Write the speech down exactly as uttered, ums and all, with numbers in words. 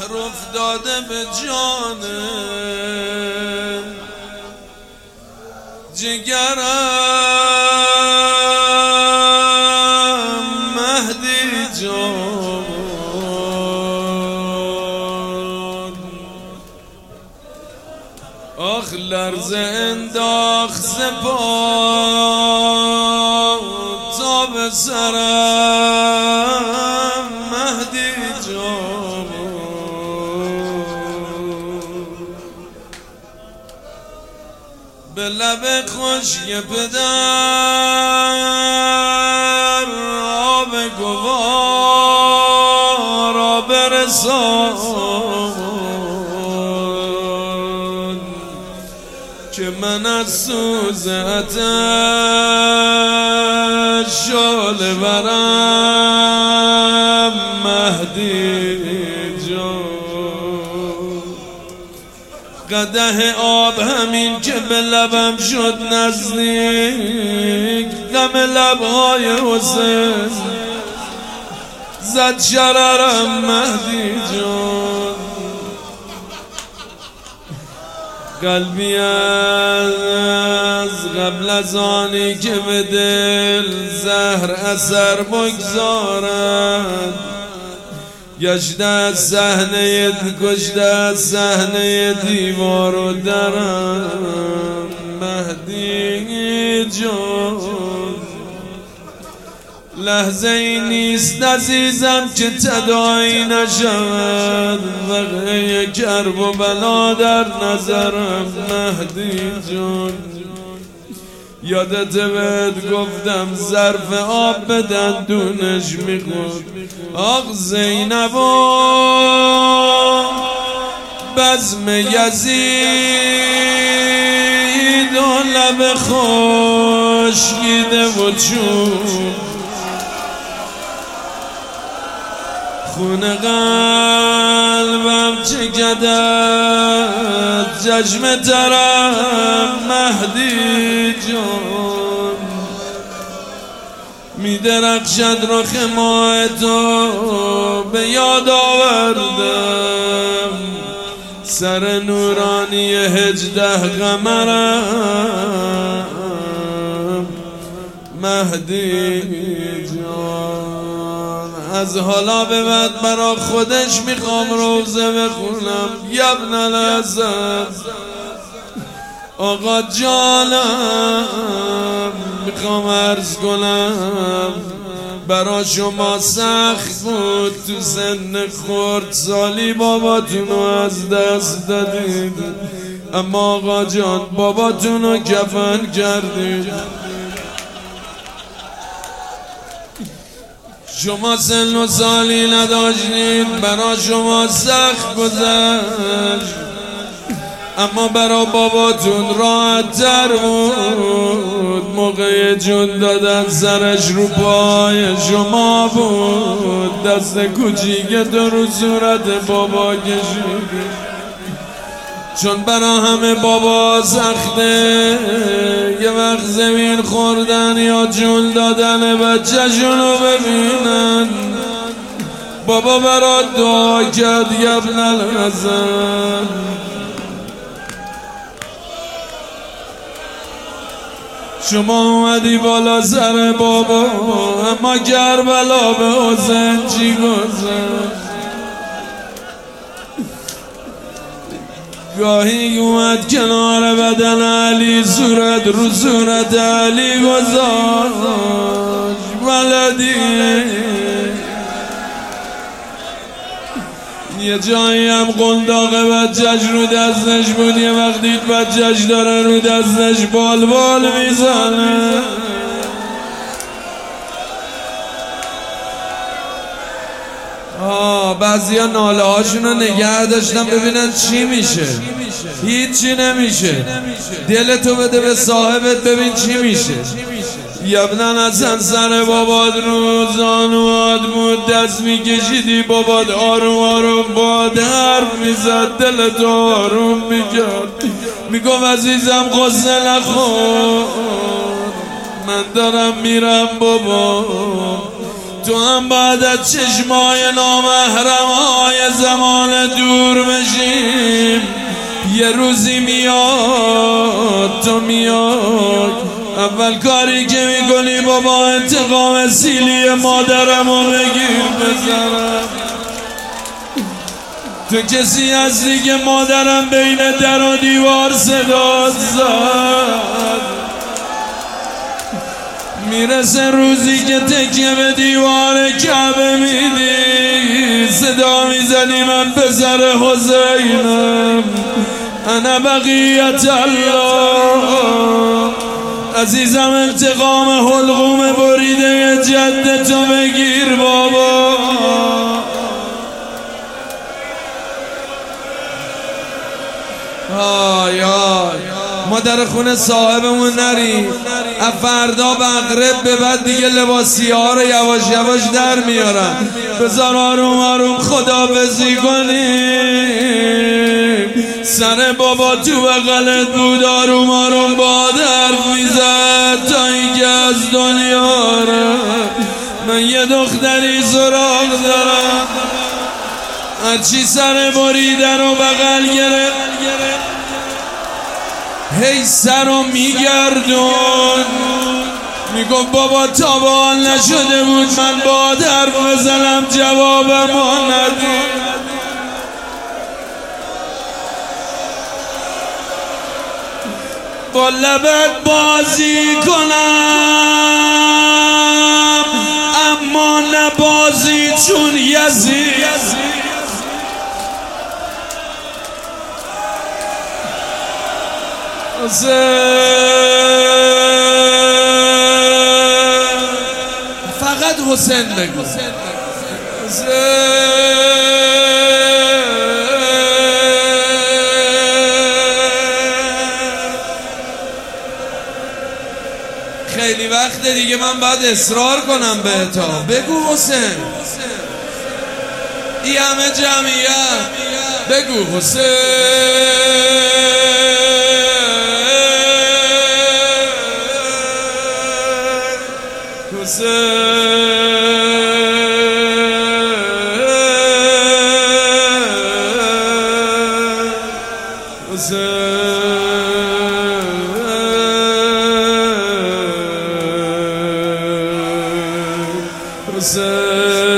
زهر افتاده به جان جگرم مهدی جان. آخ لرزه انداخت ز پا تا به سرم مهدی جان. به لب خشک پدر آب گوارا برسان که من از سوز آتش شعله برم مهدی جان. قدح آب همین که به لبم شد نزدیک دم لبهای حسین زد شررم مهدی جان. قلبی از قبل از آنی که به دل زهر اثر بگذارد گشته از صحنه کشته از صحنه دیوار و درم مهدی جان. لحظه ای نیست عزیزم که تداعی نشود وقعه کرب و بلا در نظرم مهدی جان. یادت بهت گفتم ظرف آب به دندونش میخورد. آخ زینب و بزم یزید و لب خشکیده و چون خون قلبم چکدد چشم ترم مهدی جان. می درخشد رخ ماه تو به یاد آوردم سر نورانی هجده قمرم مهدی جان. از حالا به بعد برا خودش میخوام روزه بخونم یبن الحسن آقا جانم. میخوام عرض کنم برا شما سخت بود تو سن خورد سالی باباتونو از دست دادید اما آقا جان باباتونو کفن کردید. شما سن و سالی نداشتید برا شما سخت گذشت اما برا باباتون راحت تر بود. موقع جون دادن سرش رو پای شما بود دست کوچیک تو رو صورت بابا کشید چون برا همه بابا سخته یه وقت زمین خوردن یا جون دادن بچه شونو ببینن. بابا برا دعا کرد یبن الحسن. شما اومدی بالا سر بابا اما کربلا به حسین چی گذشت. گاهی اومد کنار بدن علی صورت رو صورت علی گذاشت ولدی. یه جایی هم قنداق بچهش رو دستش بود یه وقت دید بچهش داره رو دستش بال بال میزنه. آه بعضی ها ناله هاشون رو نگه داشتن ببینن چی میشه. هیچی نمیشه. دلتو بده به صاحبت ببین چی میشه. یبنن اصلا سر باباد رو زانوات بود دست میکشیدی باباد آروم آروم باد حرف میزد دلتو آروم میکرد میگفت عزیزم غصه نخور من دارم میرم بابا تو هم باید از چشمای نامحرمای زمان دور بشیم. یه روزی میاد تو میاد، اول کاری که میکنی بابا انتقام سیلی مادرمو بگیر بزنم. تو کسی هستی که مادرم بین در و دیوار صدا زد، میرسه روزی که تکیه به دیوار کعبه میدی، صدا میزنی من پسر حسینم، انا بقیت الله. عزیزم انتقام حلقوم بریده جدتو بگیر بابا. آی آی ما در خونه صاحبمون نریم، فردا بغرب به بعد دیگه لباسی ها رو یواش یواش در میارن. بذار آروم آروم خدا بزی کنیم. سر بابا تو بغلت بود، آروم آروم با حرف میزد تا اینکه از دنیا رفت. من یه دختری سراغ دارم، هرچی سر بریدن و بغل گرفت هی سر رو میگردون، میگفت بابا تا به حال نشده بود من با حرف بزنم جوابمو ندی. با لبت بازی کنم اما نبازی چون یزید. فقط حسین بگو. خیلی وقت دیگه من باید اصرار کنم به تا بگو حسین. ای همه جمعیت بگو حسین. Hussein